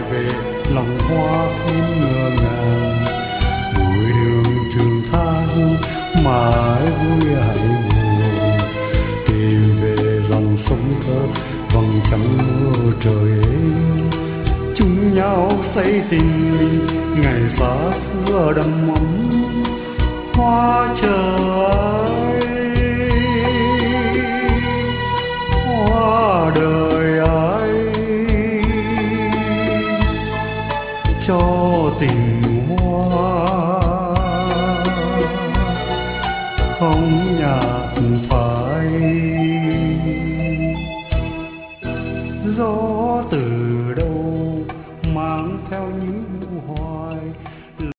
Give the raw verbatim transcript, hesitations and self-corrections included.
về lòng hoa không ngơ ngàng. Bụi đường trường tha hương mãi vui hãy buồn, tìm về dòng sông thơ vầng trăng mưa trời êm. Chung nhau xây tình mình ngày xa xưa đầm ấm hoa trời, hoa đời ai cho tình hoa không nhạt